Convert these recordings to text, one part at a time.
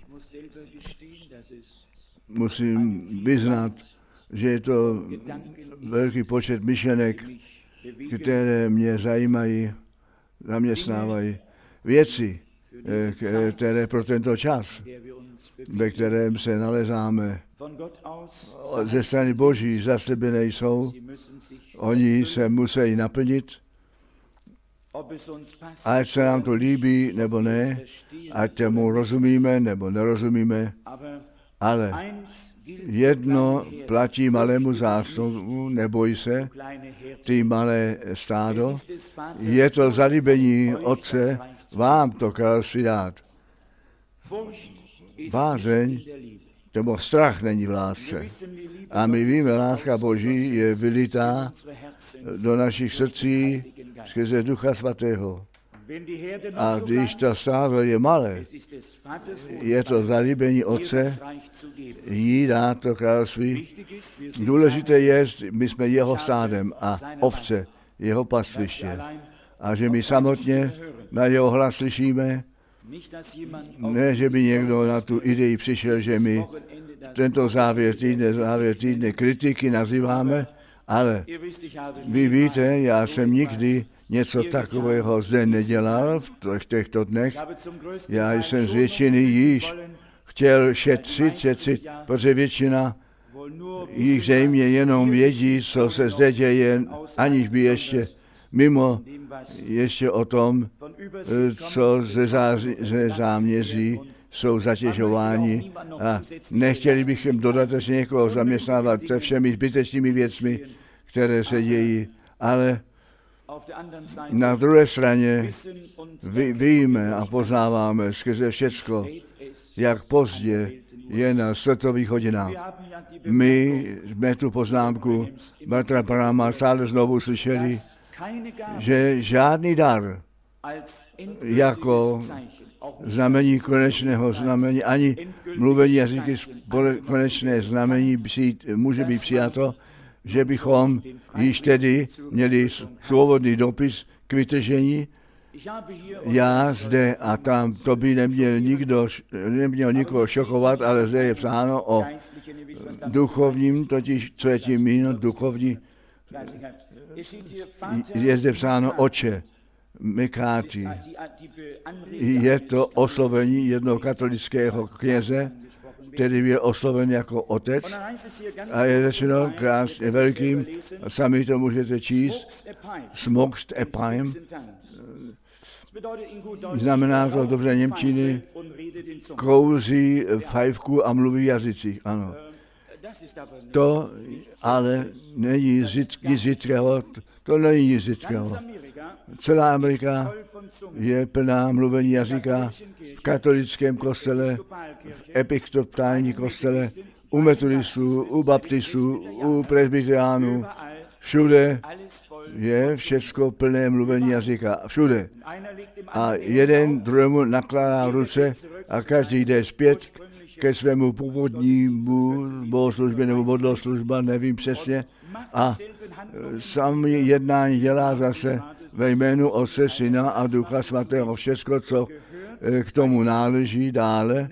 musím vyznat, že je to velký počet myšlenek, které mě zajímají, zaměstnávají. Věci, které pro tento čas, ve kterém se nalezáme, ze strany Boží zaslíbené jsou, oni se musí naplnit, ať se nám to líbí nebo ne, ať tomu rozumíme nebo nerozumíme, ale jedno platí malému zástupu, neboj se, ty malé stádo, je to zalíbení Otce vám to království dát. Bázeň, nebo strach není v lásce. A my víme, láska Boží je vylitá do našich srdcí skrze Ducha Svatého. A když to stádo je malé, je to zalíbení Otce, jí dát to království. Důležité je, my jsme jeho stádem a ovce, jeho pastviště. A že my samotně na jeho hlas slyšíme, ne, že by někdo na tu idei přišel, že my tento závěr týdne kritiky nazýváme, ale vy víte, já jsem nikdy něco takového zde nedělal v těchto dnech. Já jsem z většiny již chtěl šetřit, protože většina jich zřejmě jenom vědí, co se zde děje, aniž by ještě o tom, co ze záměří jsou zatěžováni a nechtěli bychom dodatečně někoho zaměstnávat se všemi zbytečnými věcmi, které se dějí, ale na druhé straně víme a poznáváme skrze všecko, jak pozdě je na světových hodinách. My jsme tu poznámku bratra Branhama stále znovu slyšeli, že žádný dar jako znamení konečného znamení, ani mluvení jazyky konečné znamení může být přijato, že bychom již tedy měli svobodný dopis k vytržení. Já zde a tam, to by neměl nikoho šokovat, ale zde je psáno o duchovním, totiž co je tím míněno, duchovní, je zde psáno oče, Mekáty. Je to oslovení jednoho katolického kněze, který je osloven jako otec a je řečeno krásně velkým, sami to můžete číst, smokst epaim, znamená to dobře němčiny, kouzí fajfku a mluví jazycích, ano. To ale není nic lidského, to není nic lidského. Celá Amerika je plná mluvení jazyka v katolickém kostele, v episkopální kostele, u metodistů, u baptistů, u presbyteriánů. Všude je všecko plné mluvení jazyka. Všude. A jeden druhému nakládá ruce a každý jde zpět ke svému původnímu bohoslužbě nebo modloslužba, nevím přesně. A samý jednání dělá zase ve jménu Otce, Syna a Ducha Svatého všecko, co k tomu náleží dále,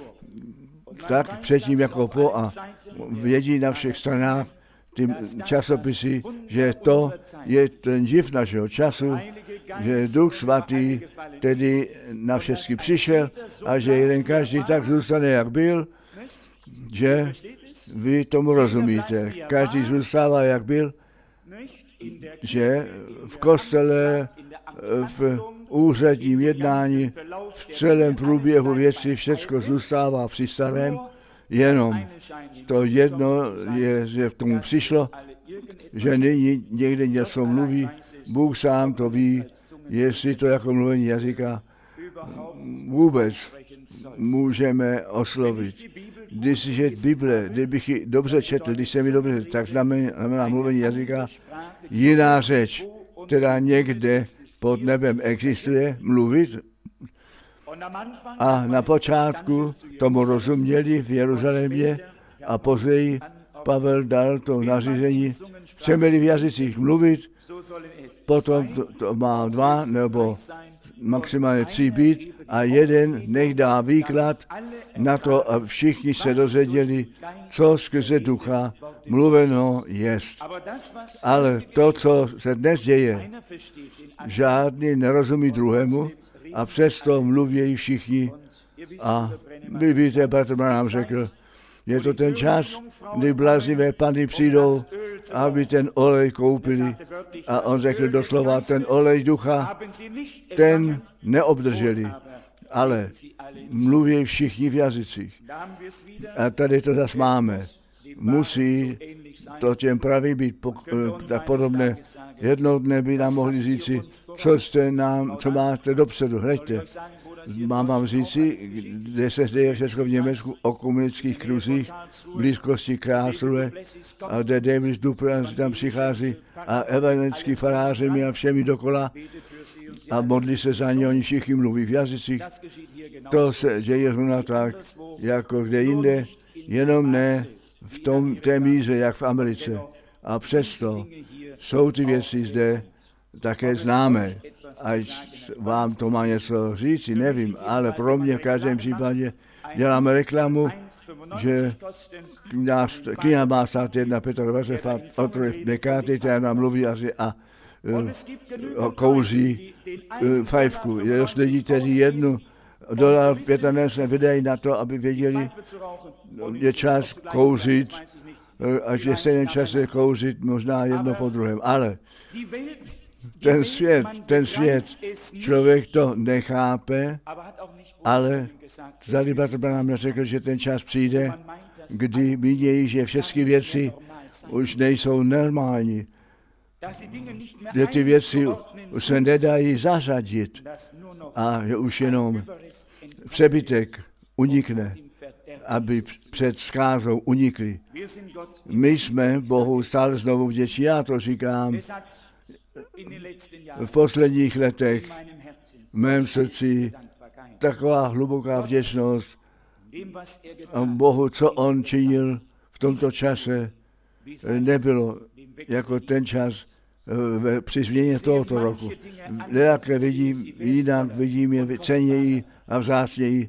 tak předtím jako po a vědí na všech stranách ty časopisy, že to je ten div našeho času, že Duch Svatý tedy na všechny přišel a že jeden každý tak zůstane, jak byl, že vy tomu rozumíte. Každý zůstává, jak byl, že v kostele, v úředním jednání, v celém průběhu věci všecko zůstává při starém, jenom to jedno je, že v tomu přišlo, že nyní někde něco mluví, Bůh sám to ví, jestli to jako mluvení jazyka vůbec můžeme oslovit. Když je Bible, kdybych ji dobře četl, když se mi dobře, tak znamená mluvení jazyka jiná řeč, která někde pod nebem existuje, mluvit. A na počátku tomu rozuměli v Jeruzalémě a později Pavel dal to nařízení, chceme-li v jazycích mluvit, potom to má 2 maximálně 3 být a jeden nech dá výklad na to, aby všichni se dozvěděli, co skrze ducha mluveno jest. Ale to, co se dnes děje, žádný nerozumí druhému a přesto mluví všichni. A vy víte, bratr Branham řekl, je to ten čas, kdy bláznivé panny přijdou, aby ten olej koupili. A on řekl doslova, ten olej ducha, ten neobdrželi, ale mluví všichni v jazycích. A tady to zase máme. Musí to těm pravý být tak podobné. Jednou dne by nám mohli říci, co máte dopředu, hleďte. Mám vám říci, kde se děje všechno v Německu o komunistických kruzích, v blízkosti Karlsruhe, a kde David Dupran tam přichází a evangelický faráři a všemi dokola a modlí se za ně, oni všichni mluví v jazycích. To se děje zrovna tak, jako kde jinde, jenom ne v té míře, jak v Americe. A přesto jsou ty věci zde také známé. Ať vám to má něco říci, nevím, ale pro mě v každém případě děláme reklamu, že kniha má stát 1,25 otroj nekátejte a nám mluví asi a kouří fajfku. Jestli tedy $1 se vydají na to, aby věděli, je čas kouřit, až je stejném čase kouřit možná jedno po druhém. Ale ten svět, člověk to nechápe, ale tady bratr Branham neřekl, že ten čas přijde, kdy vidějí, že všechny věci už nejsou normální, že ty věci se nedají zařadit a že už jenom přebytek unikne, aby před zkázou unikli. My jsme Bohu stále znovu vděční, já to říkám, v posledních letech v mém srdci taková hluboká vděčnost Bohu, co on činil v tomto čase, nebylo jako ten čas při změně tohoto roku. Lidé vidím, jinak vidím je ceněji a vzácněji,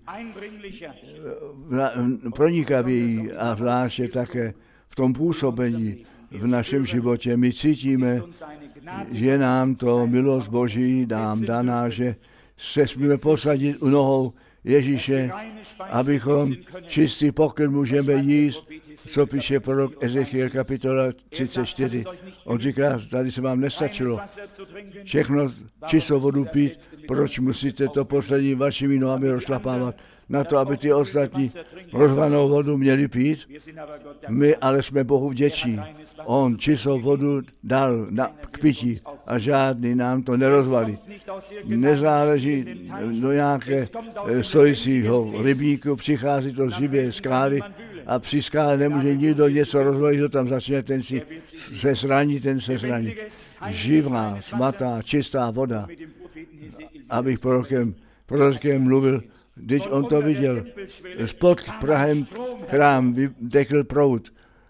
pronikavěji a zvláště také v tom působení v našem životě. My cítíme, že nám to milost Boží nám daná, že se smíme posadit u nohou Ježíše, abychom čistý pokrm můžeme jíst, co píše prorok Ezechiel kapitola 34. On říká, tady se vám nestačilo všechno čistou vodu pít, proč musíte to poslední vašimi nohami rozšlapávat na to, aby ty ostatní rozvanou vodu měli pít. My ale jsme Bohu vděční. On čistou vodu dal k pití a žádný nám to nerozvalí. Nezáleží do nějaké stojícího rybníku, přichází to živě skály a při skále nemůže nikdo něco rozvalit, to tam začne, ten se zraní. Živá, svatá, čistá voda. Abych prorokem mluvil, když on to viděl, spod prahem chrám vytekl proud.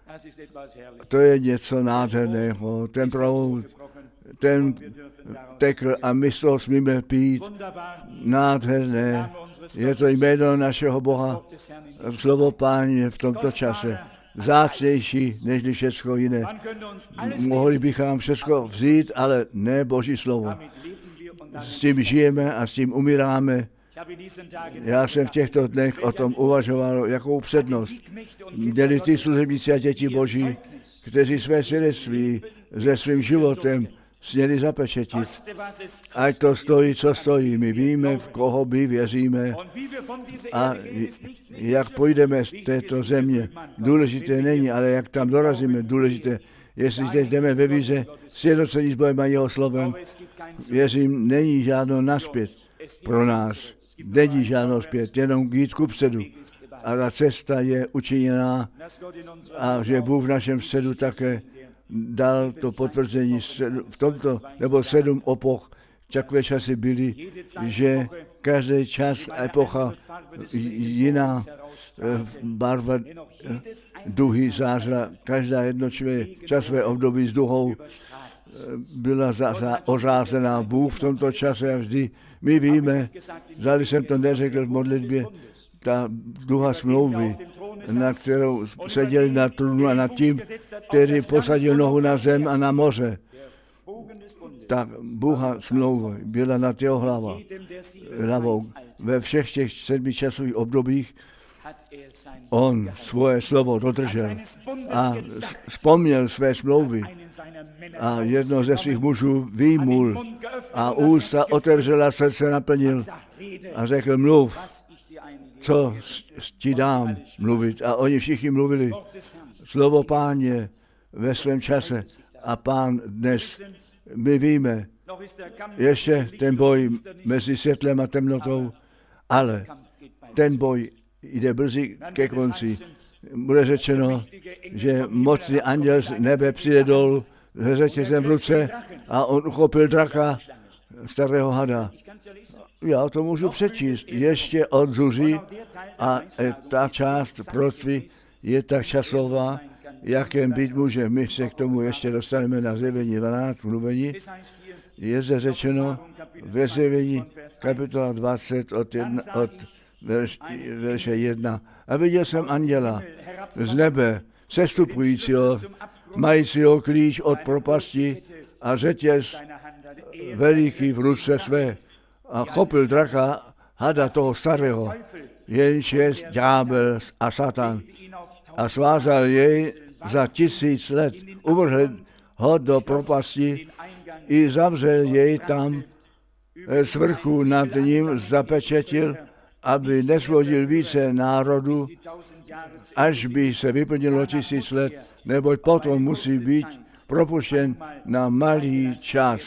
To je něco nádherného, ten proud, ten tekl a my z toho smíme pít. Nádherné, je to jméno našeho Boha, slovo Páně v tomto čase. Vzácnější, než všechno jiné. Mohli bychom všechno vzít, ale ne Boží slovo. S tím žijeme a s tím umíráme. Já jsem v těchto dnech o tom uvažoval, jakou přednost měli ty služebníci a děti Boží, kteří své svědectví se svým životem směli zapečetit. Ať to stojí, co stojí. My víme, v koho my věříme a jak půjdeme z této země. Důležité není, ale jak tam dorazíme, důležité. Jestli zde jdeme ve víře, sjednocení s Bohem a jeho slovem, věřím, není žádnou naspět pro nás. Není žádnou zpět, jenom jít kupředu. A ta cesta je učiněná a že Bůh v našem středu také dal to potvrzení v tomto, nebo 7 epoch, takové časy byly, že každý čas, epocha, jiná barva duhy zářila, každá jednotlivé časové období s duhou byla ořázená Bůh v tomto čase a vždy. My víme, zdali jsem to neřekl v modlitbě, ta duha smlouvy, na kterou seděli na trůnu a nad tím, který posadil nohu na zem a na moře. Ta duha smlouvy byla nad jeho hlavou. Ve všech těch 7 časových obdobích on svoje slovo dodržel a vzpomněl své smlouvy a jedno ze svých mužů vyjmul a ústa otevřela, srdce naplnil a řekl, mluv, co ti dám mluvit. A oni všichni mluvili slovo Páně ve svém čase a Pán dnes, my víme, ještě ten boj mezi světlem a temnotou, ale ten boj jde brzy ke konci. Bude řečeno, že mocný anděl z nebe přijde dolů se řetězem v ruce a on uchopil draka, starého hada. Já to můžu přečíst. Ještě od zuří a ta část proroctví je tak časová, jakém být může. My se k tomu ještě dostaneme na Zjevení 12 mluvení. Je zde řečeno ve Zjevení kapitola 20 od verše 1. A viděl jsem anděla z nebe, sestupujícího, majícího klíč od propasti a řetěz veliký v ruce své. A chopil draka, hada toho starého, jenž je ďábel a Satan. A svázal jej za 1000 let. Uvrhl ho do propasti i zavřel jej tam svrchu nad ním zapečetil, aby nesvodil více národů, až by se vyplnilo 1000 let, neboť potom musí být propuštěn na malý čas.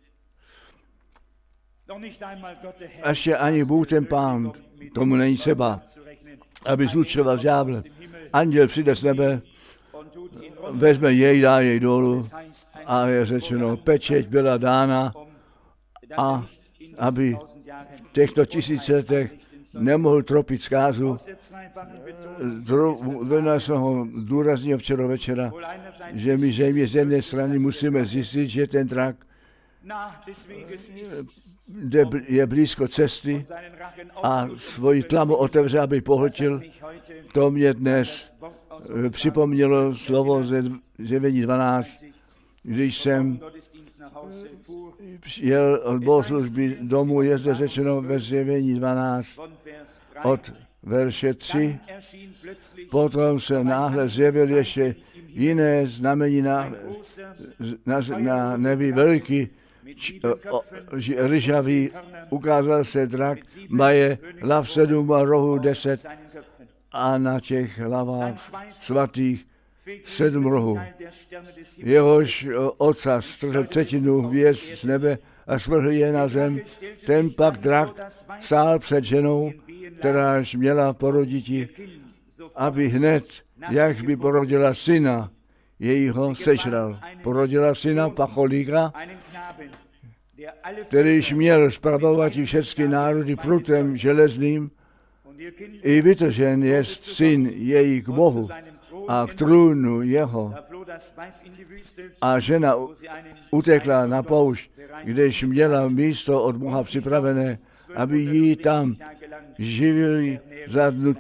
Ještě ani Bůh ten Pán, tomu není třeba, aby zlučoval ďábel. Anděl přijde z nebe, vezme jej, dá jej dolů a je řečeno, pečeť byla dána a aby v těchto 1000 letech nemohl tropit zkázu. Zrovna jsem ho důraznil včera večera, že my zřejmě z jedné strany musíme zjistit, že ten drak je blízko cesty a svoji tlamu otevře, aby pohltil. To mě dnes připomnělo slovo ze Zjevení 12, když jsem jel od bohoslužby domů, je zde řečeno ve Zjevení 12 od verše 3. Potom se náhle zjevil ještě jiné znamení na nebi velký, ryžavý, ukázal se drak, maje hlav 7 a rohů 10 a na těch hlavách svatých 7 rohů. Jehož ocas strhl 1/3 hvězd z nebe a svrhl je na zem. Ten pak drak stál před ženou, kteráž měla poroditi, aby hned, jak by porodila syna, jejího sežral. Porodila syna pacholíka, kterýž měl spravovat i všechny národy prutem železným, i vytržen jest syn její k Bohu a k trůnu jeho. A žena utekla na poušť, když měla místo od Boha připravené, aby jí tam živili za dnu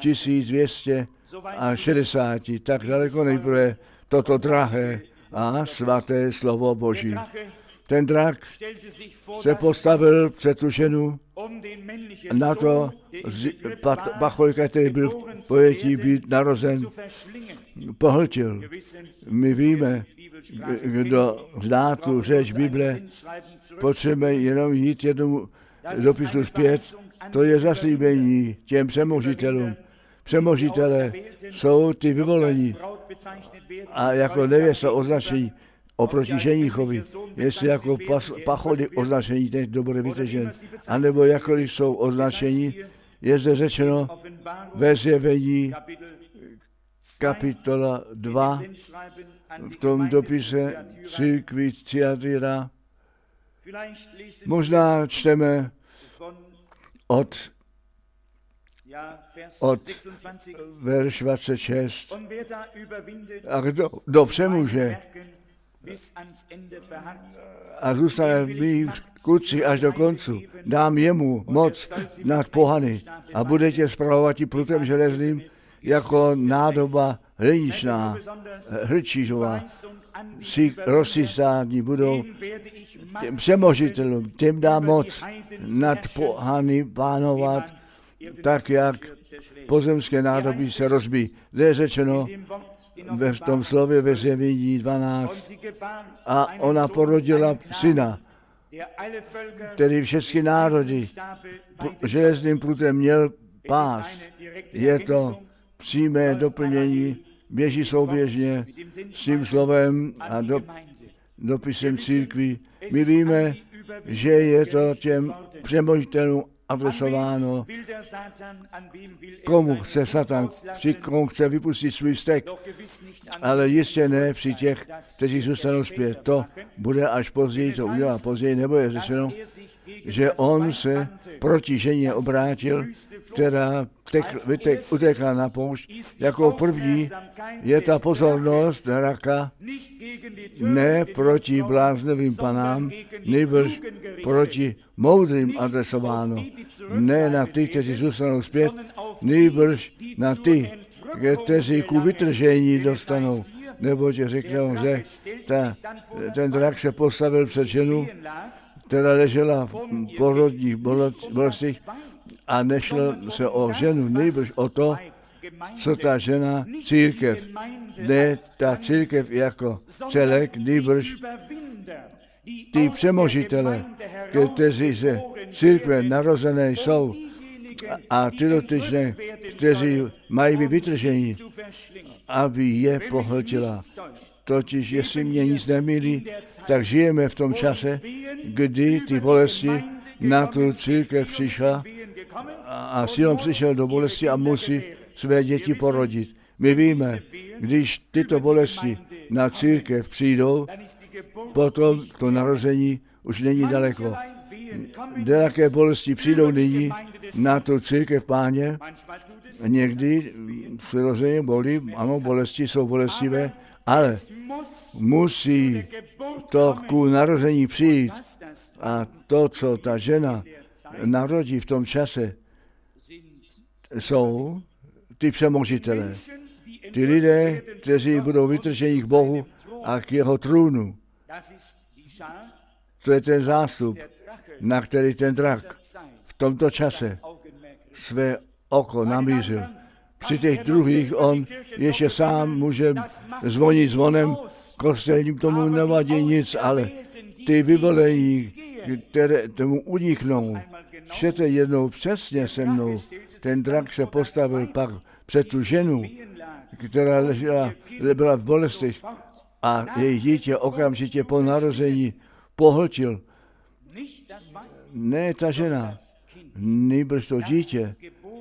1260. Tak daleko nejprve toto drahé a svaté slovo Boží. Ten drak se postavil před tu ženu na to pacholka, který byl v pojetí být narozen, pohltil. My víme, kdo zná tu řeč Bible, potřebujeme jenom jít jednomu dopisu zpět, to je zaslíbení těm přemožitelům. Přemožitelé jsou ty vyvolení a jako nevěsta označení oproti ženichovi, jestli jako pacholí označení, ten kdo bude vytržen, anebo jakkoliv jsou označení, je zde řečeno ve Zjevení kapitola 2 v tom dopise církvi Thyatira. Možná čteme od verš 26. A kdo přemůže a zůstane v mých kutcích až do koncu. Dám jemu moc nad pohany a bude tě spravovat i prutem železným jako nádoba hliničná, hrčířová. Si rozsysání budou těm přemožitelům, těm dá moc nad pohany pánovat, tak jak pozemské nádoby se rozbíjí. Zde je řečeno v tom slově ve Zjevení 12 a ona porodila syna, který všechny národy železným prutem měl pás. Je to přímé doplnění, běží souběžně s tím slovem a dopisem církví. My víme, že je to těm přemožitelům adresováno, komu chce Satan, komu chce vypustit svůj vztek, ale jistě ne při těch, kteří zůstanou zpět. To bude až později, to udělá později, nebo je řečeno, že on se proti ženě obrátil, která utekla na poušť. Jako první je ta pozornost raka ne proti bláznivým panám, nýbrž proti moudrým adresováno. Ne na ty, kteří zůstanou zpět, nýbrž na ty, kteří ku vytržení dostanou. Neboť řeknou, že ten drak se postavil před ženu, která ležela v porodních bolestích a nešlo se o ženu, nejbrž o to, co ta žena, církev. Ne ta církev jako celek, nejbrž ty přemožitele, kteří se církve narozené jsou a ty dotyčné, kteří mají být vytržení, aby je pohltila. Totiž, jestli mě nic nemýlí, tak žijeme v tom čase, kdy ty bolesti na tu církev přišla a Sion přišel do bolesti a musí své děti porodit. My víme, když tyto bolesti na církev přijdou, potom to narození už není daleko. Jaké bolesti přijdou nyní na tu církev Páně, někdy přirozeně bolí, ano, bolesti jsou bolestivé, ale musí to ku narození přijít a to, co ta žena narodí v tom čase, jsou ty přemožitelé. Ty lidé, kteří budou vytrženi k Bohu a k jeho trůnu. To je ten zástup, na který ten drak v tomto čase své oko namířil. Při těch druhých on ještě sám může zvonit zvonem, kostelním tomu nevadí nic, ale ty vyvolení, které tomu uniknou, čtěte jednou přesně se mnou, ten drak se postavil pak před tu ženu, která byla v bolestech a její dítě okamžitě po narození pohltil. Ne ta žena, nýbrž to dítě,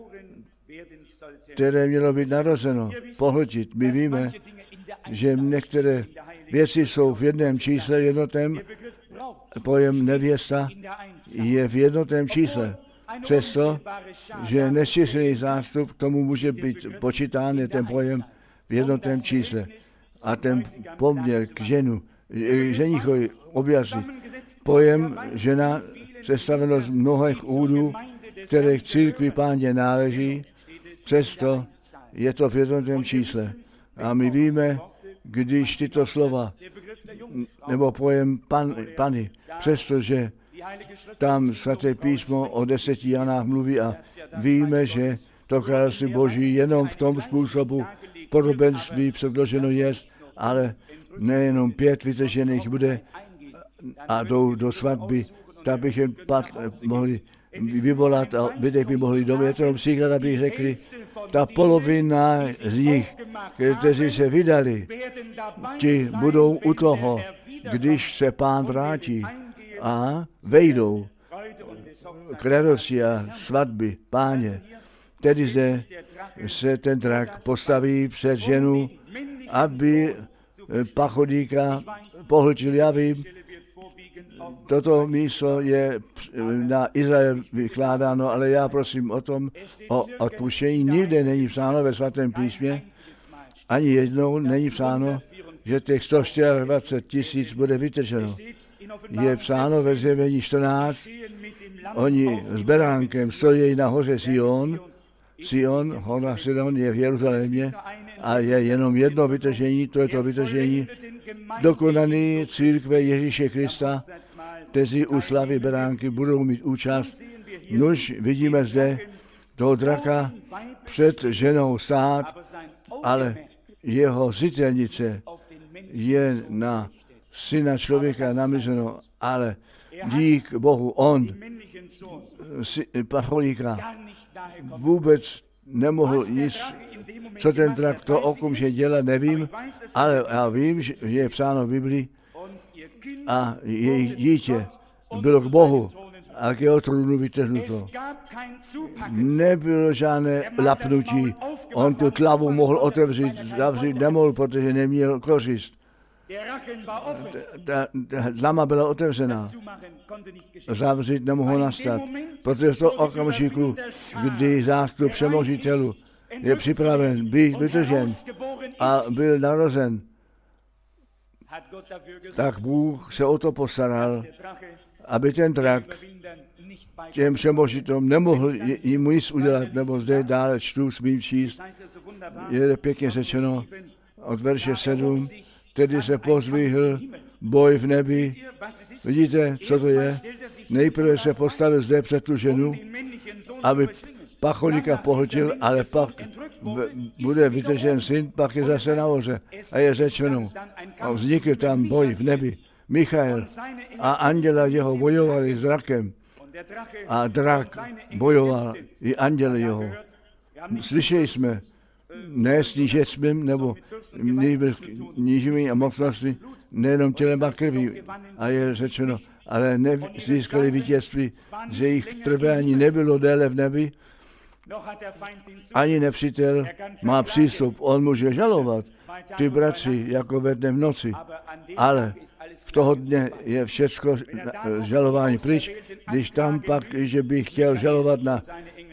které mělo být narozeno, pohltit. My víme, že některé věci jsou v jednom čísle jednotném, pojem nevěsta je v jednotném čísle. Přesto, že nesčíslný zástup k tomu může být počítán, je ten pojem v jednotném čísle. A ten poměr k ženichovi objasnit. Pojem žena sestaveno z mnohých údů, které k církvi Páně náleží, přesto je to v jednotném čísle. A my víme, když tyto slova, nebo pojem Pany, přestože tam svaté písmo o 10 Janách mluví a víme, že to království Boží jenom v tom způsobu podobenství předloženo je, ale nejenom 5 vytržených bude a jdou do svatby, tak bych jen mohli vyvolat a lidé by mohli domět, jenom příklad, abych řekli, ta polovina z nich, kteří se vydali, ti budou u toho, když se Pán vrátí a vejdou k radosti a svatby Páně. Tedy zde se ten drak postaví před ženu, aby pachodíka pohltil. Já vím, toto místo je na Izrael vykládáno, ale já prosím o tom, o odpuštění. Nikde není psáno ve svatém písmě, ani jednou není psáno, že těch 124 000 bude vytrženo. Je psáno ve Zjevení 14, oni s beránkem stojí na hoře Sion, hora Sidon je v Jeruzalémě a je jenom jedno vytržení, to je to vytržení dokonaný církve Ježíše Krista, kteří u slavy beránky budou mít účast. Nuž vidíme zde toho draka před ženou stát, ale jeho zřetelnice je na syna člověka namířeno, ale dík Bohu on pacholíka vůbec nemohl nic, co ten drak to okamžitě dělat, nevím, ale já vím, že je psáno v Biblii a jejich dítě bylo k Bohu a k jeho trůnu vytrhnuto. Nebylo žádné lapnutí, on tu tlavu mohl otevřít, zavřít nemohl, protože neměl kořist. Ta tlama byla otevřená. Zavřít nemohl nastat, protože v tom okamžiku, kdy zástup přemožitelů je připraven být vytržen a byl narozen, tak Bůh se o to postaral, aby ten drak těm přemožitelům nemohl jim nic udělat, nebo zde dále čtu, smím číst, je pěkně řečeno od verše 7, tedy se pozvihl boj v nebi. Vidíte, co to je? Nejprve se postavil zde před tu ženu, aby pacholíka pohltil, ale pak bude vytržen syn, pak je zase nahoře. A je řečeno, a vznikl tam boj v nebi. Michael a anděla jeho bojovali s drakem. A drak bojoval i anděl jeho. Slyšeli jsme, ne s nížectvím, nebo nížími a mocnostmi, nejenom tělem a krví. A je řečeno, ale nezískali vítězství, že jejich trvání nebylo déle v nebi, ani nepřítel má přístup, on může žalovat ty bratři jako ve dne v noci, ale v toho dne je všecko žalování pryč, když tam pak, že by chtěl žalovat na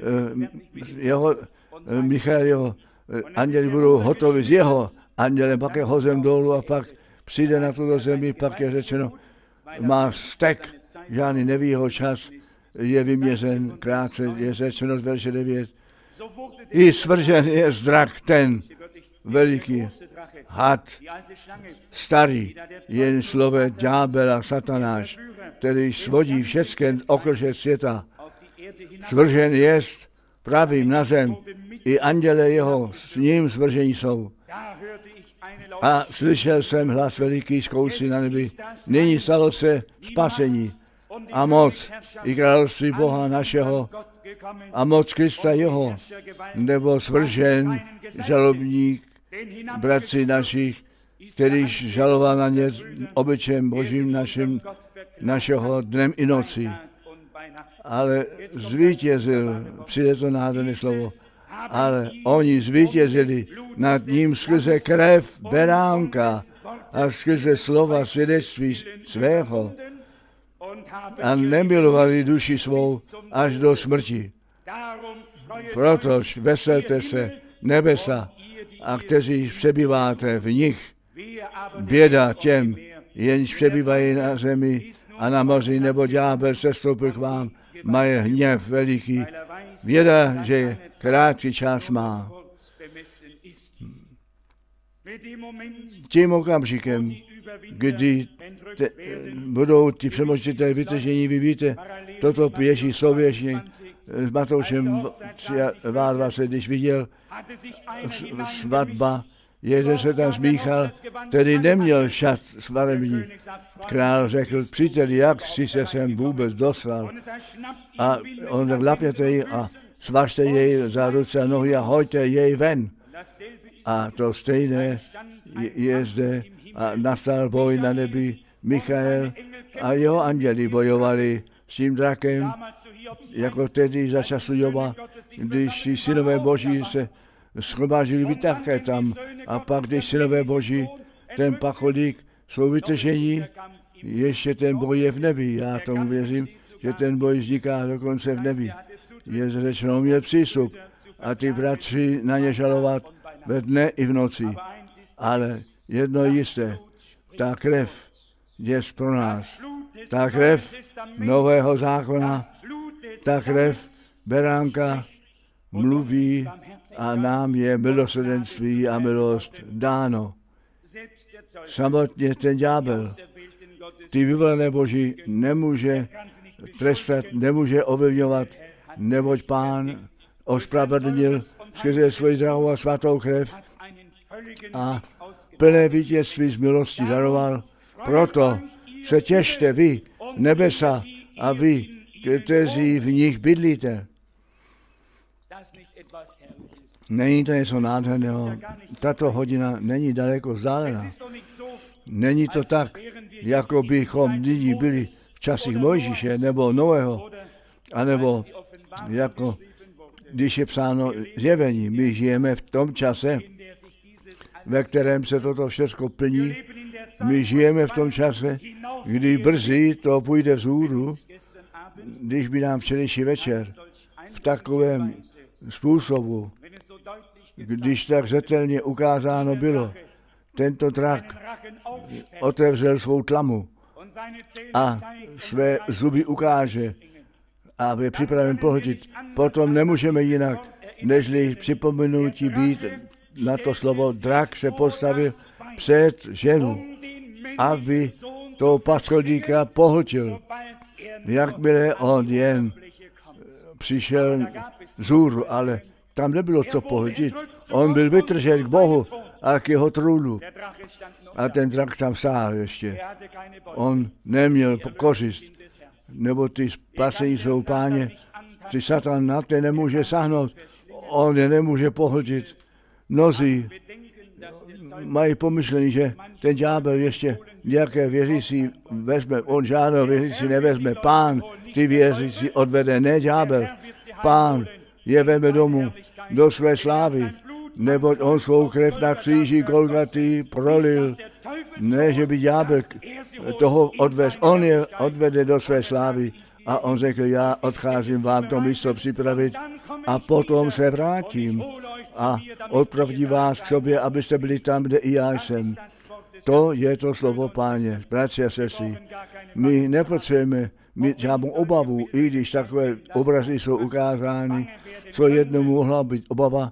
jeho Michael, anděli budou hotovi s jeho andělem, pak je hozen dolů a pak přijde na tuto zemi, pak je řečeno, má stek, žádný neví jeho čas, je vyměřen, krátce je řečeno z verše 9. I svržen je drak ten veliký had, starý, jen slove ďábel a satanáš, který svodí všechny okrže světa. Svržen jest pravým na zem, i anděle jeho s ním svržení jsou. A slyšel jsem hlas veliký zkousí na nebi. Nyní stalo se spasení a moc i království Boha našeho a moc Krista jeho, nebo svržen žalobník bratři našich, kterýž žaloval na ně obyčem božím našeho dnem i noci. Ale zvítězil, přijde to nádherné slovo, ale oni zvítězili nad ním skrze krev beránka a skrze slova svědectví svého a nemilovali duši svou až do smrti. Protož veselte se nebesa a kteří přebýváte v nich. Běda těm, jenž přebývají na zemi a na moři, nebo ďábel sestoupil k vám, mají hněv veliký. Věda, že krátký čas má. Tím okamžikem, kdy budou ty přemožitelé vytržení, vy víte, toto běží souběžně s Matoušem 22, když viděl svatba, jeden se tam smíchal, který neměl šat svarební. Král řekl, příteli, jak jsi se sem vůbec dostal? A on lapněte jej a svažte jej za ruce a nohy a hoďte jej ven. A to stejné je zde a nastal boj na nebi. Michael a jeho anděli bojovali s tím drakem, jako tedy za času Joba, když si synové boží se shromážili vytáhke tam a pak, když synové boží, ten pacholík jsou vytržení, ještě ten boj je v nebi. Já tomu věřím, že ten boj vzniká dokonce v nebi. Je řečeno, měl přístup a ty bratři na ně žalovat ve dne i v noci. Ale jedno jisté, ta krev je pro nás. Ta krev Nového zákona, ta krev beránka mluví a nám je milosrdenství a milost dáno. Samotně ten ďábel, ty vyvolené Boží, nemůže trestat, nemůže ovlivňovat, neboť Pán ospravedlnil skrze svoji drahou a svatou krev a plné vítězství z milosti daroval. Proto se těšte vy, nebesa, a vy, kteří v nich bydlíte. Není to něco nádherného. Tato hodina není daleko vzdálená. Není to tak, jako bychom nyní byli v časích Mojžíše nebo Noého, anebo jako když je psáno zjevení. My žijeme v tom čase, ve kterém se toto všechno plní. My žijeme v tom čase, kdy brzy to půjde vzhůru, když by nám včerejší večer v takovém způsobu, když tak zřetelně ukázáno bylo, tento drak otevřel svou tlamu a své zuby ukáže a je připraven pohltit. Potom nemůžeme jinak, nežli připomenutí být na to slovo drak se postavil před ženu, aby toho paschodníka pohltil. Jakmile on jen přišel vzhůru, ale tam nebylo co pohltit. On byl vytržen k Bohu a k jeho trůnu. A ten drak tam stál ještě. On neměl kořist, nebo ty spasení jsou Páně. Ty Satan na to nemůže sáhnout. On je nemůže pohltit. Mnozí mají pomyšlení, že ten ďábel ještě nějaké věřící vezme. On žádného věřící nevezme. Pán ty věřící odvede, ne ďábel. Pán je veme domů do své slávy, neboť on svou krev na kříži Golgaty prolil. Ne, že by ďábel toho odvez. On je odvede do své slávy. A on řekl, já odcházím vám to místo připravit a potom se vrátím a odpravdím vás k sobě, abyste byli tam, kde i já jsem. To je to slovo Páně, bratři a sestry. My nepotřebujeme mít žádnou obavu, i když takové obrazy jsou ukázány, co jednomu mohla být obava.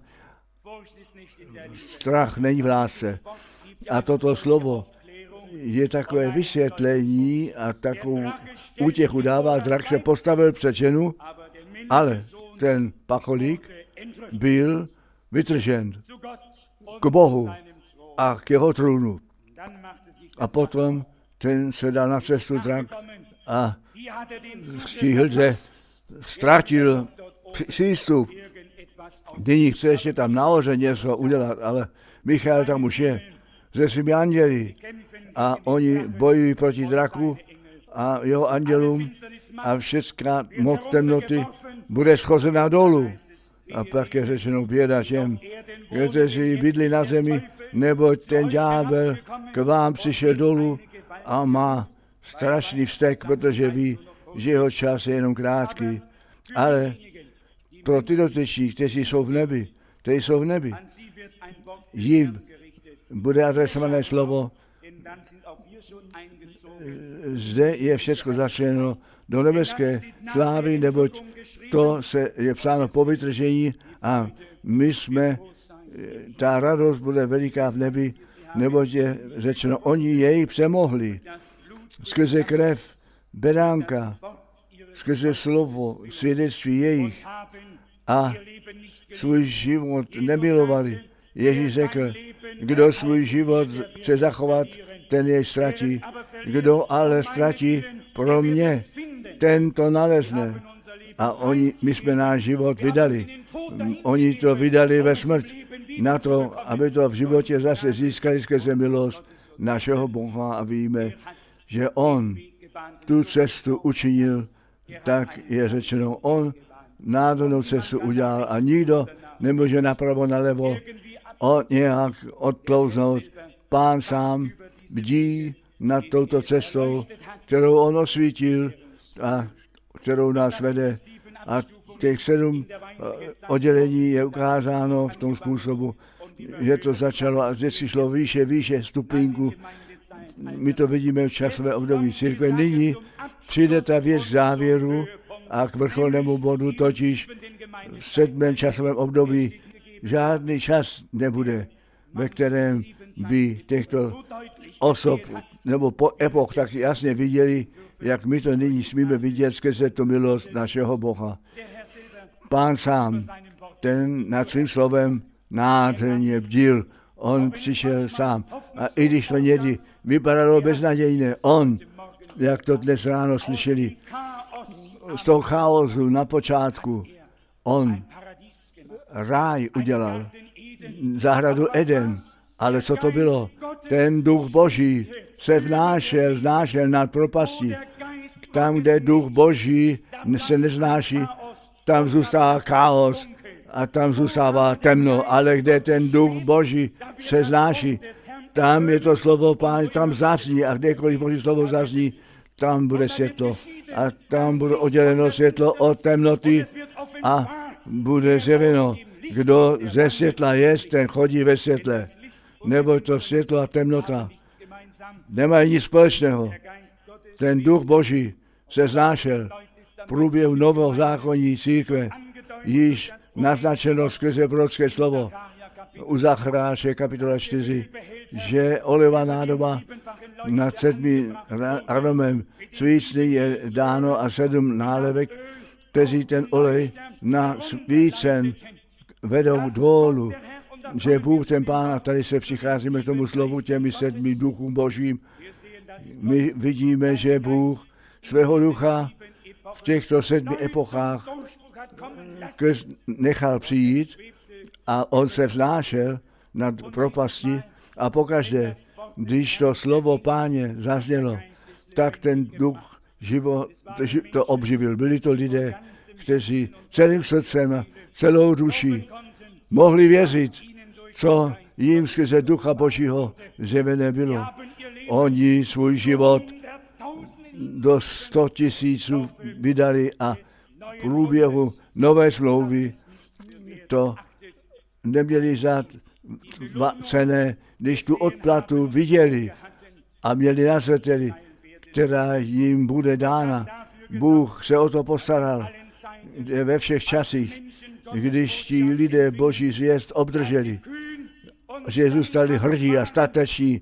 Strach není v lásce. A toto slovo je takové vysvětlení a takovou útěchu dává. Drak se postavil před ženu, ale ten pacholík byl vytržen k Bohu a k jeho trůnu. A potom ten se dal na cestu drak a stihl, že ztratil přístup. Nyní chce ještě tam nahoře něco udělat, ale Michael tam už je se svými anděli a oni bojují proti draku a jeho andělům a všechna moc temnoty bude schozená dolů. A pak je řečeno běda těm, kteří bydlí na zemi, neboť ten ďábel k vám přišel dolů a má strašný vztek, protože ví, že jeho čas je jenom krátký. Ale pro ty dotyční, kteří jsou v nebi, jim bude adresované slovo. Zde je všechno začleno do nebeské slávy, neboť to se je psáno po vytržení a my jsme, ta radost bude veliká v nebi, neboť je řečeno, oni jej přemohli skrze krev beránka, skrze slovo, svědectví jejich a svůj život nemilovali. Ježíš řekl, kdo svůj život chce zachovat, ten jej ztratí. Kdo ale ztratí pro mě, ten to nalezne. A my jsme náš život vydali. Oni to vydali ve smrt na to, aby to v životě zase získali skrze milost našeho Boha a víme, že on tu cestu učinil, tak je řečeno, on nádhernou cestu udělal a nikdo nemůže napravo, nalevo nějak odklouznout. Pán sám bdí nad touto cestou, kterou on osvítil a kterou nás vede. A těch 7 oddělení je ukázáno v tom způsobu, že to začalo a vždycky šlo výše stupínku. My to vidíme v časové období církve. Nyní přijde ta věc k závěru a k vrcholnému bodu, totiž v 7. časovém období žádný čas nebude, ve kterém by těchto osob nebo epoch tak jasně viděli, jak my to nyní smíme vidět skrze tu milost našeho Boha. Pán sám, ten nad svým slovem nádherně bdil, on přišel sám. A i když to někdy vypadalo beznadějné, on, jak to dnes ráno slyšeli, z toho chaosu na počátku, on ráj udělal, zahradu Eden. Ale co to bylo? Ten duch Boží se znášel nad propastí. Tam, kde duch Boží se neznáší, tam zůstává chaos a tam zůstává temno. Ale kde ten duch Boží se znáší, tam je to slovo Páně, tam zazní a kdekoliv Boží slovo zazní, tam bude světlo. A tam bude odděleno světlo od temnoty a bude zjeveno. Kdo ze světla je, ten chodí ve světle. Nebo to světlo a temnota nemají nic společného. Ten duch Boží se znášel v průběhu nového zákonní církve, již naznačeno skrze prorocké slovo u Zacharáše kapitola 4, že olejová nádoba nad 7 aromem svícny je dáno a 7 nálevek, kteří ten olej na svícen vedou dolů, že Bůh ten Pán, a tady se přicházíme k tomu slovu těmi 7 duchům Božím. My vidíme, že Bůh svého ducha v těchto 7 epochách nechal přijít a on se vznášel nad propasti a pokaždé, když to slovo Páně zaznělo, tak ten duch to obživil. Byli to lidé, kteří celým srdcem, celou duší mohli věřit, co jim skrze ducha Božího zjevené bylo. Oni svůj život do 100 000 vydali a v průběhu nové smlouvy to neměli za cenné, když tu odplatu viděli a měli na zřeteli, která jim bude dána. Bůh se o to postaral ve všech časích, když ti lidé Boží zvěst obdrželi, že zůstali hrdí a stateční,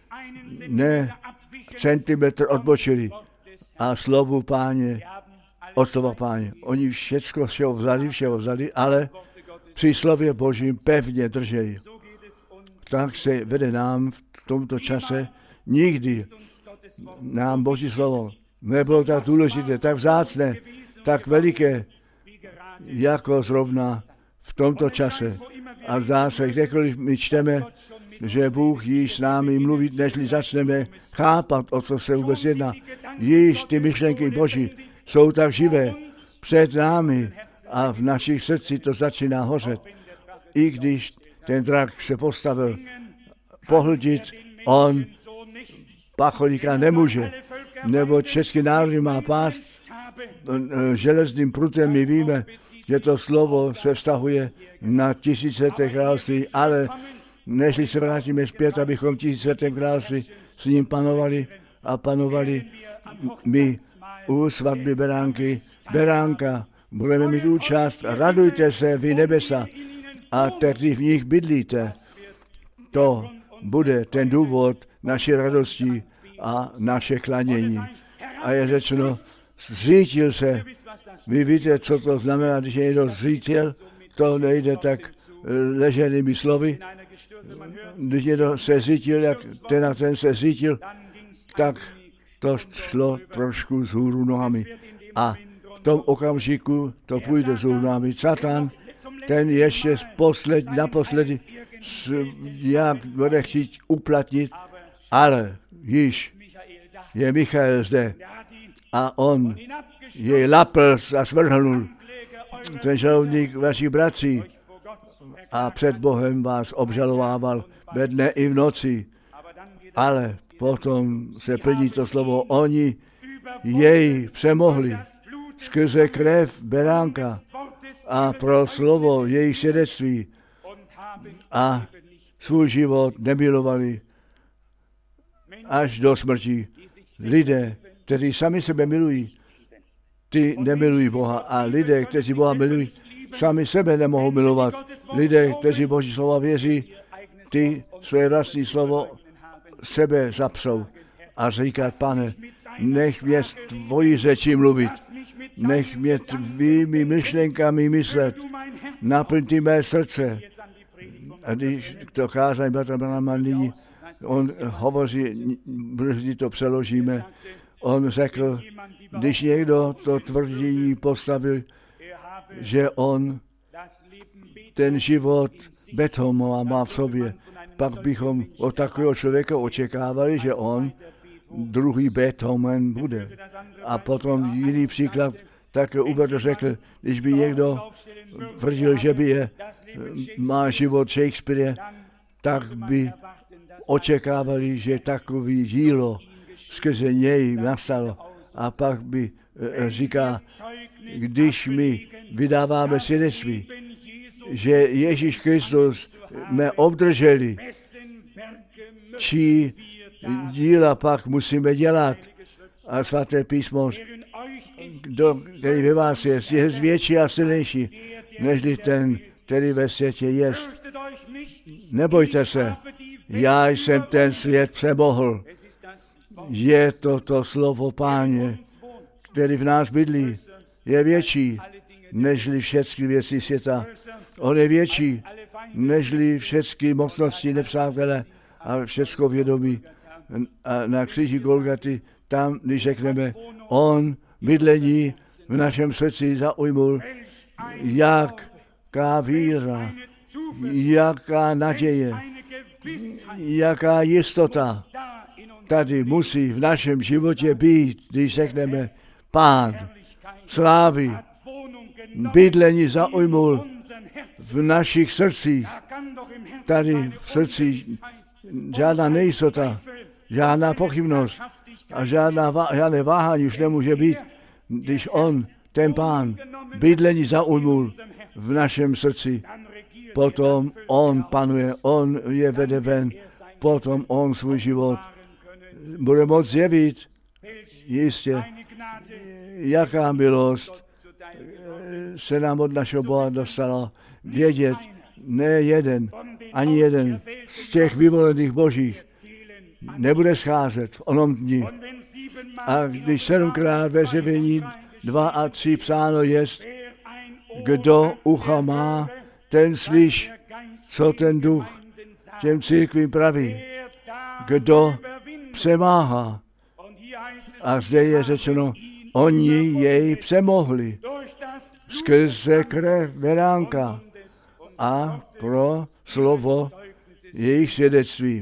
ne centimetr odbočili a slovu Páně, od slova Páně. Oni všeho vzali, ale při slově Božím pevně drželi. Tak se vede nám v tomto čase. Nikdy nám Boží slovo nebylo tak důležité, tak vzácné, tak veliké, jako zrovna v tomto čase. A zdá se, kdekoliv my čteme, že Bůh již s námi mluví, nežli začneme chápat, o co se vůbec jedná. Již ty myšlenky Boží jsou tak živé před námi a v našich srdcích to začíná hořet. I když ten drak se postavil pohltit, on pacholíka nemůže, nebo český národ má pást železným prutem. My víme, že to slovo se vztahuje na 1000leté království, ale nežli se vrátíme zpět, abychom v 1000letém království s ním panovali my u svatby beránka budeme mít účast. Radujte se, vy nebesa, a kteří v nich bydlíte. To bude ten důvod naší radosti a naše klanění. A je řečeno, zřítil se. Vy víte, co to znamená, když je někdo zřítil, to nejde tak leženými slovy. Když někdo se zřítil, jak ten se zřítil, tak to šlo trošku z hůru nohami. A v tom okamžiku to půjde z hůru nohami. Satan, ten ještě naposledy jak bude chtít uplatnit, ale již je Michael zde a on jej lapl a svrhnul. Ten žalovník vašich bratří a před Bohem vás obžalovával ve dne i v noci. Ale potom se plní to slovo, oni jej přemohli skrze krev beránka a pro slovo jejich svědectví a svůj život nemilovali až do smrti. Lidé, kteří sami sebe milují, ty nemilují Boha. A lidé, kteří Boha milují, sami sebe nemohou milovat. Lidé, kteří Boží slova věří, ty své vlastní slovo sebe zapsou a říkat, Pane, nech mě tvojí řeči mluvit, nech mě tvými myšlenkami myslet, naplň ty mé srdce. A když to kázání bratra Branhama nyní, on hovoří, brzy to přeložíme, on řekl, když někdo to tvrdění postavil, že on ten život Bethomova má v sobě, pak bychom od takového člověka očekávali, že on druhý Bethomen bude. A potom jiný příklad také uvedl, řekl, když by někdo tvrdil, že by má život Shakespeare, tak by očekávali, že takový dílo skrze něj nastalo. A pak by říká, když my vydáváme svědectví, že Ježíš Kristus jsme obdrželi, čí díla pak musíme dělat. A svaté písmo, který ve vás je větší a silnější, nežli ten, který ve světě je. Nebojte se, já jsem ten svět přemohl. Je to slovo Páně, který v nás bydlí, je větší nežli všechny věci světa. On je větší nežli všechny mocnosti nepřátele a všechno vědomí. A na kříži Golgaty, tam, když řekneme, on bydlení v našem srdci zaujmul, jaká víra, jaká naděje, jaká jistota tady musí v našem životě být, když řekneme, Pán slávy, bydlení zaujmul v našich srdcích. Tady v srdci žádná nejistota, žádná pochybnost a žádné váhání už nemůže být, když on, ten Pán, bydlení zaujmul v našem srdci. Potom on panuje, on je vede ven, potom on svůj život bude moct zjevit, jistě, jaká milost se nám od našeho Boha dostala, vědět, ne jeden, ani jeden z těch vyvolených božích nebude scházet v onom dni. A když 7krát ve zjevení 2 a 3 psáno jest, kdo ucha má, ten slyš, co ten duch těm církvím praví. Kdo přemáhá. A zde je řečeno, oni jej přemohli skrze krev beránka a pro slovo jejich svědectví.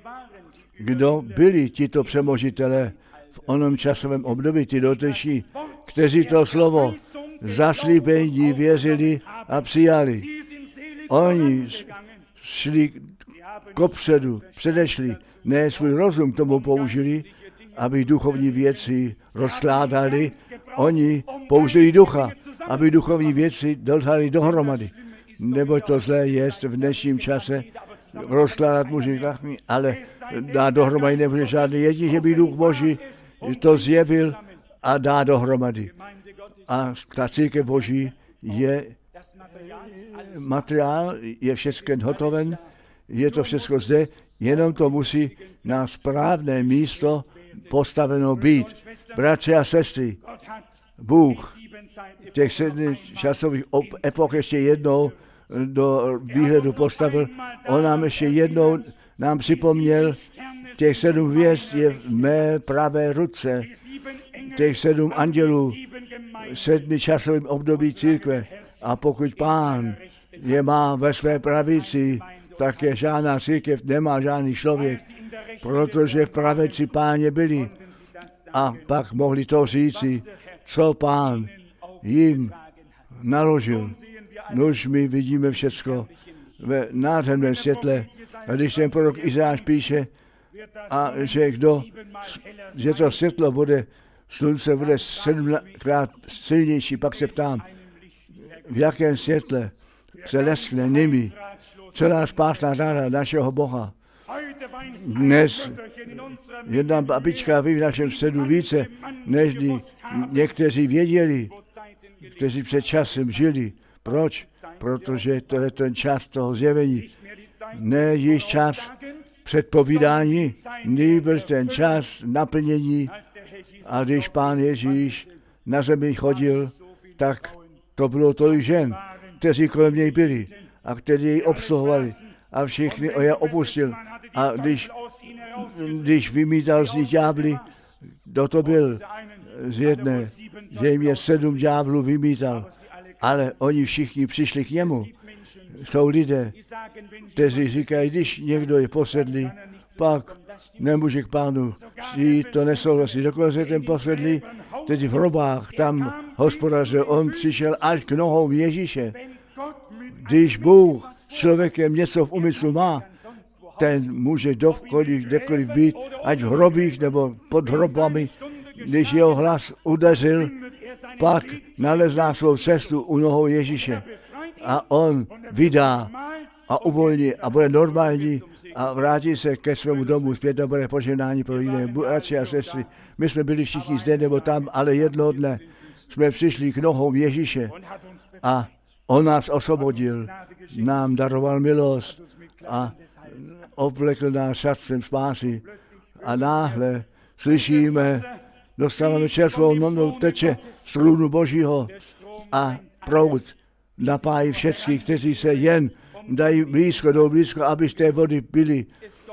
Kdo byli tito přemožitelé v onom časovém období, ty doteční, kteří to slovo zaslíbení věřili a přijali. Oni šli kopředu, předešli, ne svůj rozum tomu použili, aby duchovní věci rozkládali. Oni použili ducha, aby duchovní věci dali dohromady. Nebo to zlé je v dnešním čase, rozkládat může, ale dá dohromady nebude žádný jediný, že by duch Boží to zjevil a dá dohromady. A ta církev Boží je materiál, je všechno hotoven, je to všechno zde, jenom to musí na správné místo postaveno být. Bratři a sestry, Bůh těch 7 časových epoch ještě jednou do výhledu postavil. On nám ještě jednou nám připomněl, těch 7 hvězd je v mé pravé ruce, těch 7 andělů, 7 časovým období církve. A pokud Pán je má ve své pravici, tak je žádná církev, nemá žádný člověk, protože v pravici Páně byli. A pak mohli to říci, co Pán jim naložil. Nož my vidíme všecko ve nádherném světle. A když ten prorok Izájáš píše, a že to světlo bude, slunce bude 7krát silnější, pak se ptám, v jakém světle se leskne nimi celá spásná řáda našeho Boha. Dnes jedna babička ví v našem středu více, než někteří věděli, kteří před časem žili. Proč? Protože to je ten čas toho zjevení. Ne již čas předpovídání, nýbrž ten čas naplnění. A když Pán Ježíš na zemi chodil, tak to bylo tolik žen, kteří kolem něj byli a kteří jej obsluhovali. A všichni je opustil. A když vymítal z nich ďábly, kdo to byl? Z jedné, že jim je 7 ďáblů vymítal. Ale oni všichni přišli k němu. Jsou lidé, kteří říkají, když někdo je posedlý, pak nemůže k Pánu přijít, to nesouhlasí. Dokonce ten posedlý, teď v hrobách, tam hospodaře, on přišel až k nohou Ježíše. Když Bůh s člověkem něco v úmyslu má, ten může kdekoliv být, ať v hrobích nebo pod hrobami. Když jeho hlas udeřil, pak nalezná svou cestu u nohou Ježíše. A on vydá a uvolní a bude normální a vrátí se ke svému domu zpět a bude požehnání pro jiné bratři a sestry. My jsme byli všichni zde nebo tam, ale jednoho dne jsme přišli k nohou Ježíše a on nás osvobodil, nám daroval milost a oblekl nás šatcem spásy. A náhle slyšíme, dostáváme čerstvou nonou teče z trůnu Božího a proud napájí všechny, kteří se jen dají blízko, aby z té vody byli.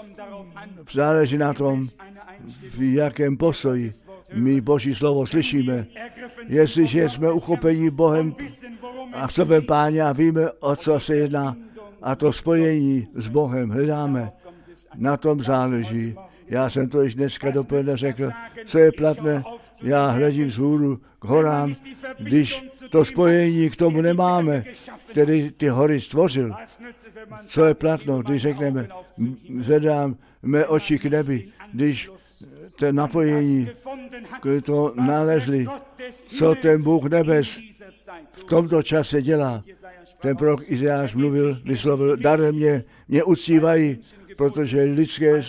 Záleží na tom, v jakém postoji my Boží slovo slyšíme. Jestliže jsme uchopeni Bohem a slovem Páně a víme, o co se jedná, a to spojení s Bohem hledáme, na tom záleží. Já jsem to již dneska dopoledne řekl, co je platné, já hledím vzhůru k horám, když to spojení k tomu nemáme, který ty hory stvořil. Co je platno, když řekneme, zvedám mé oči k nebi, když to napojení, když to nalezli, co ten Bůh nebes v tomto čase dělá. Ten prorok Izajáš vyslovil, darem mě uctívají, protože lidské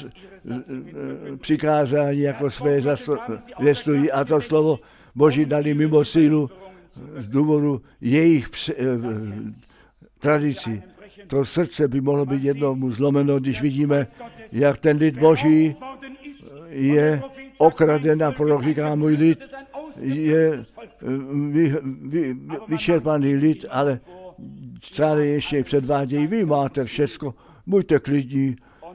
přikázání jako své zvěstují a to slovo Boží dali mimo sílu z důvodu jejich tradicí. To srdce by mohlo být jednomu zlomeno, když vidíme, jak ten lid Boží je okraden a prorok říká, můj lid je vyčerpaný lid, ale stále ještě předvádějí, vy máte všecko, buďte klidní.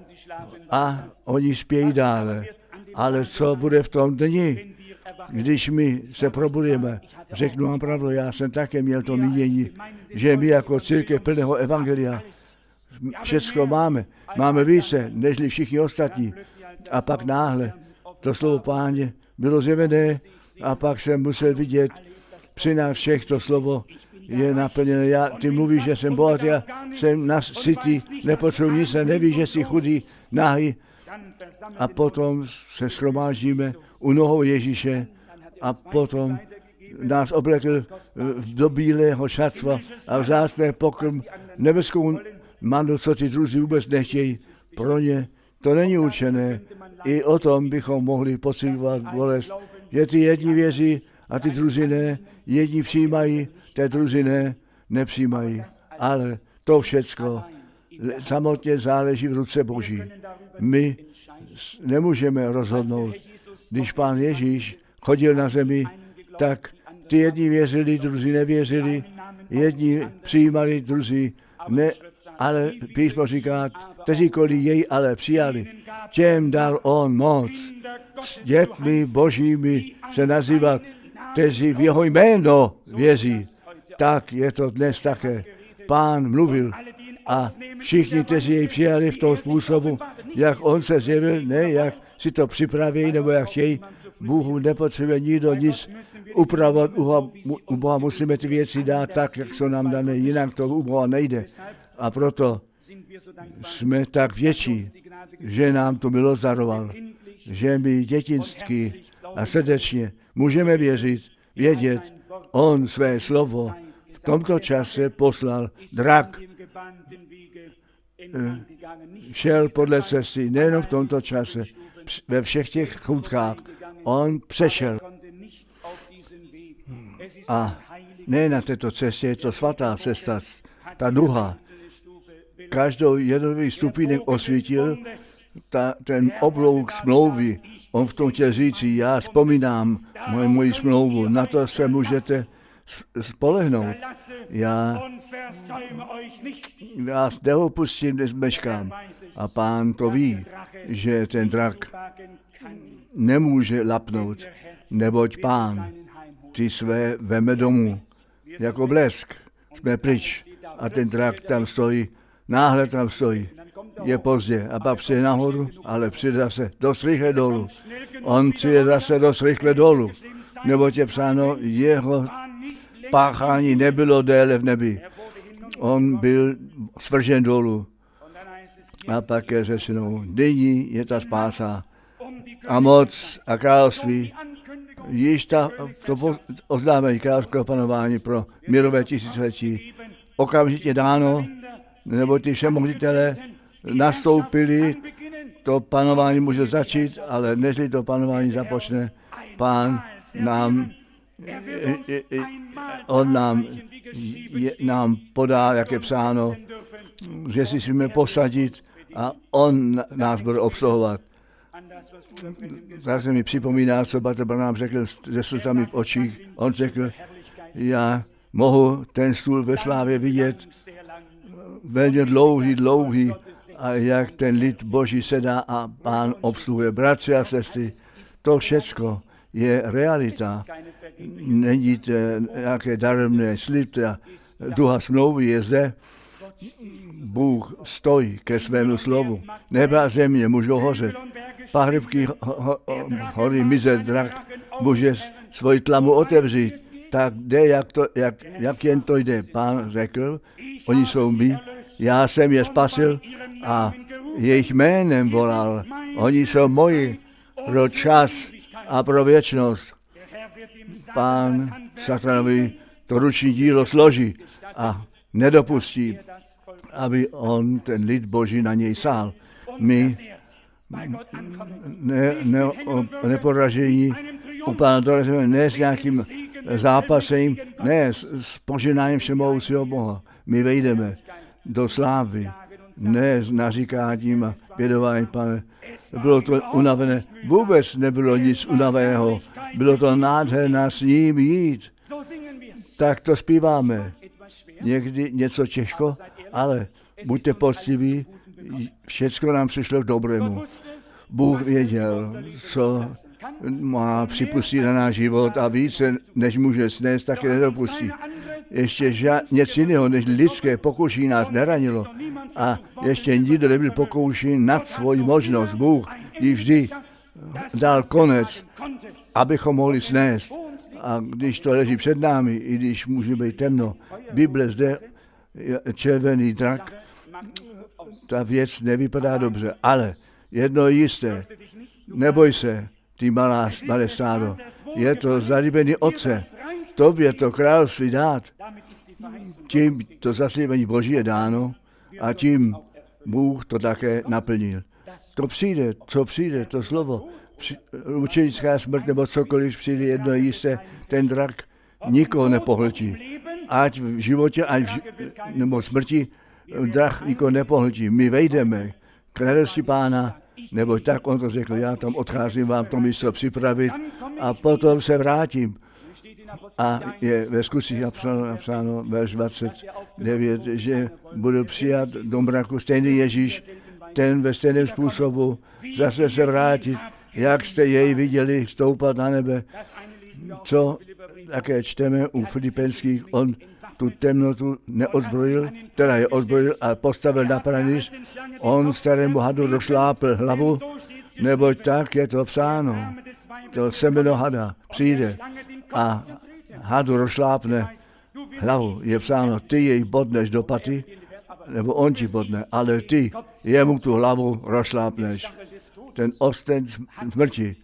A oni spějí dále. Ale co bude v tom dni, když my se probudíme? Řeknu vám pravdu, já jsem také měl to mínění, že my jako církev plného evangelia všecko máme. Máme více, nežli všichni ostatní. A pak náhle to slovo Páně bylo zjevené a pak jsem musel vidět, při nás všech to slovo je naplněné. Ty mluvíš, že jsem bohatý, já jsem nasytý, nepotřebuji nic, nevíš, že jsi chudý, nahý. A potom se shromáždíme u nohou Ježíše a potom nás oblekl do bílého šatstva a vzácné pokrm, nebeskou manu, co ty druzí vůbec nechtějí. Pro ně to není určené. I o tom bychom mohli pocitovat bolest, že ty jedni věří a ty druzí ne, jedni přijímají, ty druzí ne, nepřijímají. Ale to všecko samotně záleží v ruce Boží. My nemůžeme rozhodnout. Když Pán Ježíš chodil na zemi, tak ty jedni věřili, druzí nevěřili, jedni přijímali, druzí ne, ale písmo říká, kteříkoliv jej ale přijali, těm dal on moc s dětmi Božími se nazývat, kteří v jeho jméno věří. Tak je to dnes také. Pán mluvil a všichni, kteří jej přijali v tom způsobu, jak on se zjevil, ne jak si to připraví, nebo jak chtějí, Bůhu nepotřebuje nikdo nic upravovat. U Boha musíme ty věci dát tak, jak jsou nám dané, jinak to u Boha nejde. A proto jsme tak větší, že nám to milost daroval, že my dětinsky a srdečně můžeme věřit, vědět, on své slovo v tomto čase poslal drak. Šel podle cesty, nejenom v tomto čase, ve všech těch chůdkách. On přešel. A ne na této cestě, je to svatá cesta, ta druhá. Každou jednotlivý stupínek osvítil, ten oblouk smlouvy. On v tom chtěl říci, já vzpomínám moji smlouvu, na to se můžete spolehnout. Já vás neopustím, nezmeškám. A Pán to ví, že ten drak nemůže lapnout, neboť Pán ty své veme domů. Jako blesk jsme pryč a ten drak tam stojí, náhle tam stojí. Je pozdě a pak přijde nahoru, ale přijde zase dost rychle dolů. On přijde zase dost rychle dolů, neboť je psáno, jeho páchání nebylo déle v nebi. On byl svržen dolů. A pak je řečeno, nyní je ta spása a moc a království. Již to oznámení královského panování pro mírové tisíciletí okamžitě dáno, nebo ty všemožitelé nastoupili, to panování může začít, ale než to panování započne, Pán nám podá, jak je psáno, že si smíme posadit a on nás bude obsluhovat. Zase mi připomíná, co Bratr Branham řekl se slzami v očích. On řekl, já mohu ten stůl ve slávě vidět velmi dlouhý a jak ten lid Boží sedá a Pán obsluhuje. Bratři a sestry, to všecko je realita. Není to nějaké daremné slib, duha smlouvy je zde. Bůh stojí ke svému slovu. Nebe a země můžou hořet. Pahrybky hory mizet, drak může svoji tlamu otevřít. Tak jde, jak jen to jde. Pán řekl, oni jsou mí, já jsem je spasil a jejich jménem volal. Oni jsou moji pro čas a pro věčnost. Pán Satanovi to ruční dílo složí a nedopustí, aby on, ten lid Boží, na něj sál. My neporažení u Pána dorazíme ne s nějakým zápasem, ne s poženáním všemohoucího Boha. My vejdeme do slávy, ne s naříkáním a bědováním, Pane. Bylo to unavené, vůbec nebylo nic unaveného. Bylo to nádherné s ním jít. Tak to zpíváme. Někdy něco těžko, ale buďte poctiví, všecko nám přišlo k dobrému. Bůh věděl, co má připustit na náš život a více, než může snést, taky nedopustí. Ještě něco jiného, než lidské pokušení nás neranilo a ještě nikdo nebyl pokoušen nad svoji možnost. Bůh jí vždy dal konec, abychom mohli snést. A když to leží před námi, i když může být temno, Bible zde červený drak, ta věc nevypadá dobře, ale jedno je jisté, neboj se, ty malé stádo, je to zalíbený Otce, tobě to království dát, tím to zaslíbení Boží je dáno a tím Bůh to také naplnil. To přijde, co přijde, to slovo, mučenická smrt nebo cokoliv přijde, jedno je jisté, ten drak nikoho nepohltí. Ať v životě, nebo smrti, drak nikoho nepohltí. My vejdeme k radosti Pána, nebo tak on to řekl, já tam odcházím vám to místo připravit a potom se vrátím. A je ve skutcích napsáno verš 29, že budu přijat do mraku stejný Ježíš, ten ve stejném způsobu zase se vrátit, jak jste jej viděli stoupat na nebe. Co také čteme u Filipenských, on tu temnotu neozbrojil, teda je ozbrojil a postavil na pranýř, on starému hadu došlápl hlavu, neboť tak je to psáno. To semeno hada přijde a hadu rozšlápne hlavu. Je psáno, ty jej bodneš do paty, nebo on ti bodne, ale ty jemu tu hlavu rozšlápneš. Ten osten smrti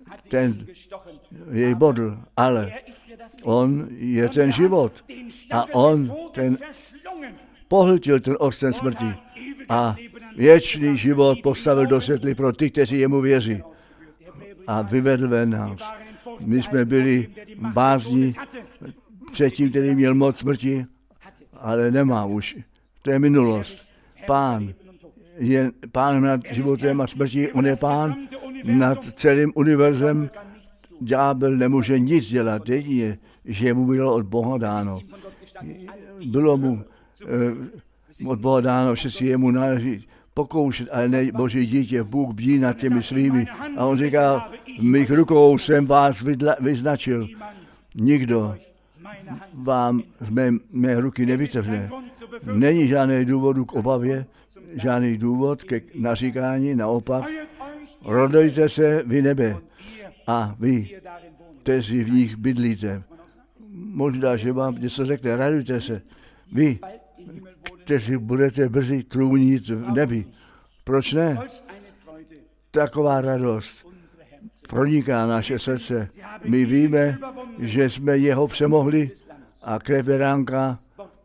ten jej bodl, ale on je ten život a on ten pohltil ten osten smrti a věčný život postavil do světla pro ty, kteří jemu věří a vyvedl ven nás. My jsme byli bázní předtím, který měl moc smrti, ale nemá už. To je minulost. Pán je pánem nad životem a smrtí, on je pán nad celým univerzem. Ďábel nemůže nic dělat, jedině, že mu bylo od Boha dáno. Bylo mu od Boha dáno, že si jemu náleží pokoušet, ale ne Boží dítě, Bůh bdí nad těmi svými. A on říká, mých rukou jsem vás vyznačil. Nikdo vám z mé ruky nevytrhne. Není žádný důvod k obavě, žádný důvod ke naříkání, naopak. Radujte se vy nebe a vy, kteří v nich bydlíte. Možná, že vám něco řekne, radujte se. Vy, kteří budete brzy trůnit v nebi. Proč ne? Taková radost proniká naše srdce. My víme, že jsme jeho přemohli a krev beránka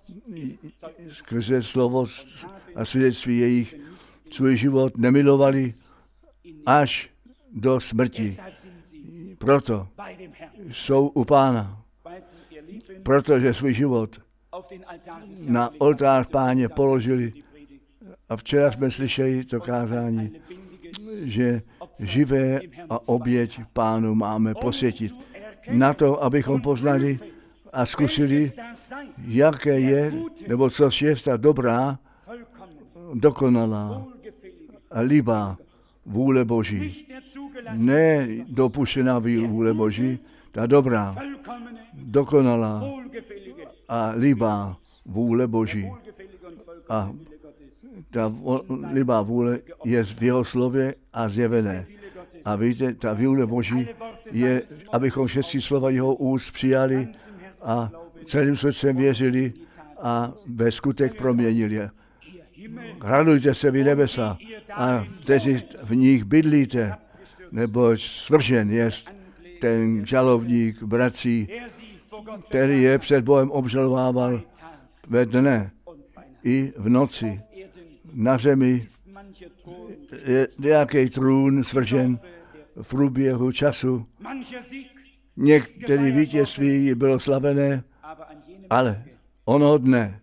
skrze slovo a svědectví jejich svůj život nemilovali až do smrti. Proto jsou u Pána. Protože svůj život na oltář Páně položili. A včera jsme slyšeli to kázání, že živé a oběť Pánu máme posvětit. Na to, abychom poznali a zkusili, jaké je, nebo co je ta dobrá, dokonalá a líbá vůle Boží. Ne dopuštěná vůle Boží, ta dobrá, dokonalá a líbá vůle Boží. A ta líbá vůle je v jeho slově a zjevené. A víte, ta vůle Boží je, abychom všechny slova jeho úst přijali a celým srdcem věřili a ve skutek proměnili. Radujte se vy nebesa a kteří v nich bydlíte, neboť svržen je ten žalovník bratří, který je před Bohem obžalovával ve dne i v noci. Na zemi je nějaký trůn svržen v průběhu času. Některé vítězství bylo slavené, ale ono dne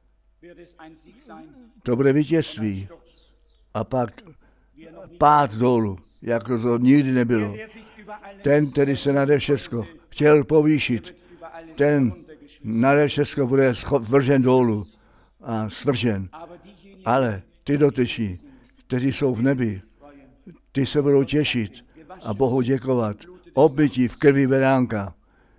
to bude vítězství a pak pád dolů, jako to nikdy nebylo. Ten, který se nade všecko chtěl povýšit, ten nade všecko bude vržen dolů a svržen. Ale ty dotyční, kteří jsou v nebi, ty se budou těšit a Bohu děkovat. Obbytí v krvi beránka,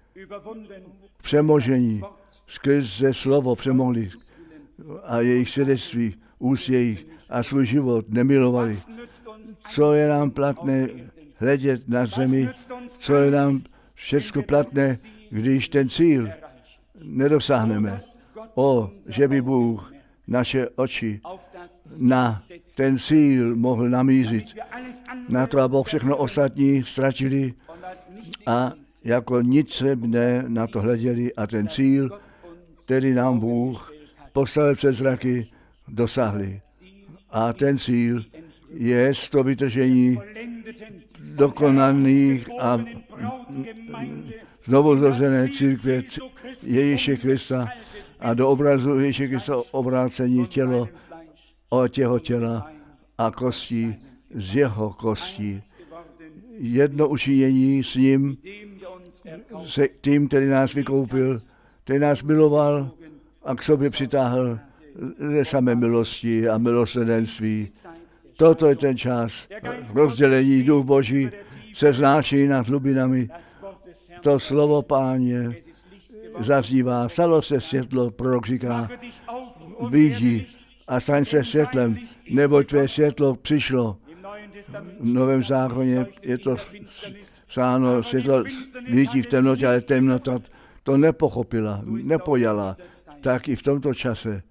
přemožení, skrze slovo přemohli a jejich svědectví, úst jejich a svůj život nemilovali. Co je nám platné hledět na zemi, co je nám všecko platné, když ten cíl nedosáhneme. Že by Bůh naše oči na ten cíl mohl namířit. Na to, aby všechno ostatní ztratili a jako nicebné na to hleděli a ten cíl, který nám Bůh postavil před zraky, dosáhli. A ten cíl je to vytržení dokonaných a znovuzrozené církve Ježíše Krista a do obrazu Ježíše Krista obrácení tělo od jeho těla a kostí z jeho kostí. Jedno učinění s ním, se tím, který nás vykoupil, který nás miloval a k sobě přitáhl ze samé milosti a milosrdenství. Toto je ten čas rozdělení. Duch Boží se vznáší nad hlubinami. To slovo Páně zaznívá. Stalo se světlo, prorok říká, vidí a staň se světlem, neboť tvé světlo přišlo. V Novém zákoně je to psáno, světlo vidí v temnotě, ale temnota to nepochopila, nepojala. Tak i v tomto čase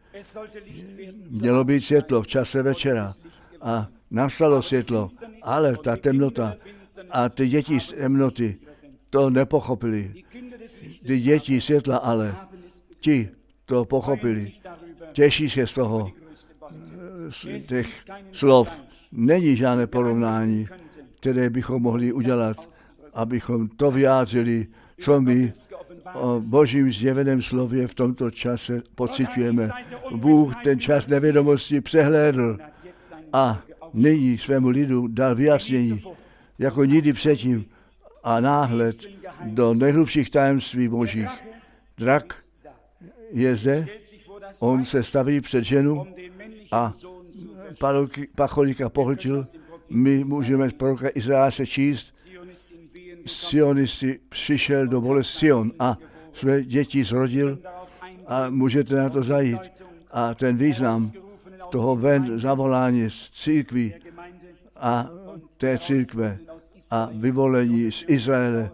mělo být světlo v čase večera a nastalo světlo, ale ta temnota A ty děti z temnoty to nepochopili. Ty děti světla ale, ti to pochopili. Těší se z toho, z těch slov. Není žádné porovnání, které bychom mohli udělat, abychom to vyjádřili, co my o Božím zjeveném slově v tomto čase pociťujeme. Bůh ten čas nevědomosti přehlédl a nyní svému lidu dal vyjasnění, jako nikdy předtím, a náhled do nejhlubších tajemství Božích. Drak je zde, on se staví před ženu a pacholíka pohltil. My můžeme z proroka Izajáše číst, Sionisti přišel do bolesti Sion a své děti zrodil a můžete na to zajít. A ten význam toho ven zavolání z církví a té církve a vyvolení z Izraele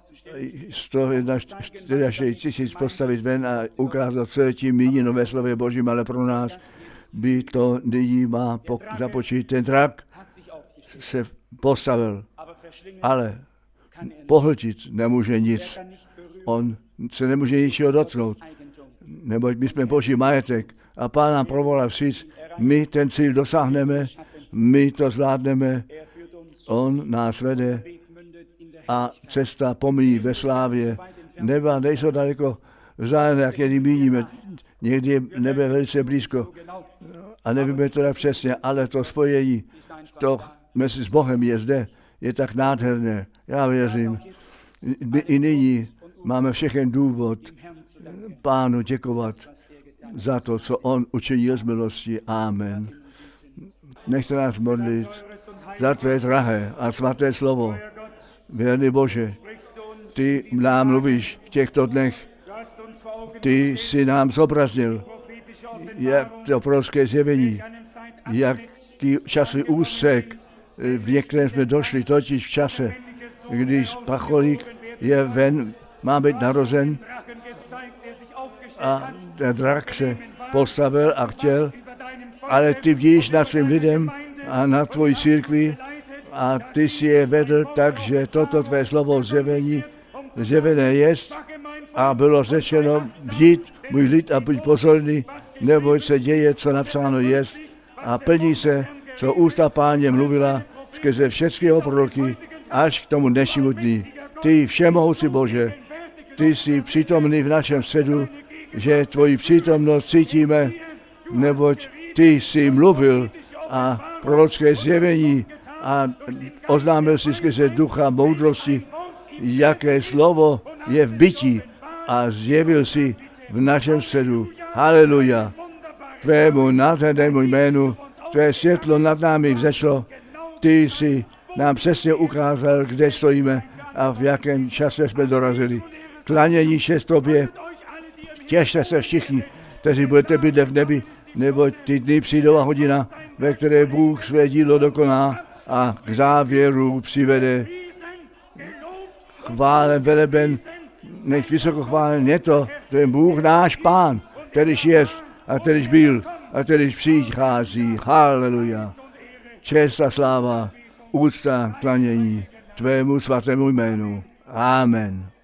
144 tisíc postavit ven a ukázat, co je tím míněno ve slově Božím, ale pro nás by to nyní má započít. Ten drak se postavil, ale pohltit nemůže nic. On se nemůže ničeho dotknout, neboť my jsme Boží majetek a Pán nám provolal říct, my ten cíl dosáhneme, my to zvládneme, on nás vede a cesta pomíjí ve slávě. Neba nejsou daleko vzájemné, jak někdy míníme. Někdy je nebe velice blízko a nevíme to tak přesně, ale to spojení to mezi s Bohem je zde, je tak nádherné. Já věřím, my i nyní máme všechen důvod Pánu děkovat za to, co on učinil z milosti. Amen. Nechte nás modlit za tvé drahé a svaté slovo. Věrný Bože, ty nám mluvíš v těchto dnech. Ty jsi nám zobraznil, jak to prorocké zjevení, jaký časový úsek, v některém jsme došli, totiž v čase, když pacholík je ven, má být narozen a ten drak se postavil a chtěl, ale ty bdíš nad svým lidem a nad tvojí církví a ty si je vedl tak, že toto tvé slovo zjevené jest a bylo řečeno bdít můj lid a buď pozorný, neboť se děje, co napsáno jest a plní se, co ústa Páně mluvila skrze všechny proroky až k tomu dnešnímu dní. Ty všemohoucí Bože, ty jsi přítomný v našem středu, že tvoji přítomnost cítíme, neboť ty jsi mluvil a prorocké zjevení a oznámil si skrze ducha moudrosti, jaké slovo je v bytí a zjevil si v našem středu. Haleluja. Tvému nádhernému jménu, tvé světlo nad námi vzešlo, ty jsi nám přesně ukázal, kde stojíme a v jakém čase jsme dorazili. Klanění se tobě, těšte se všichni, kteří budete bydlet v nebi, neboť ty dny přijdou a hodina, ve které Bůh své dílo dokoná a k závěru přivede. Chválen, veleben, nech vysoko chválen je to je Bůh náš Pán, kterýž jest a kterýž byl a kterýž přichází. Haleluja. Čest a sláva, úcta, klanění tvému svatému jménu. Amen.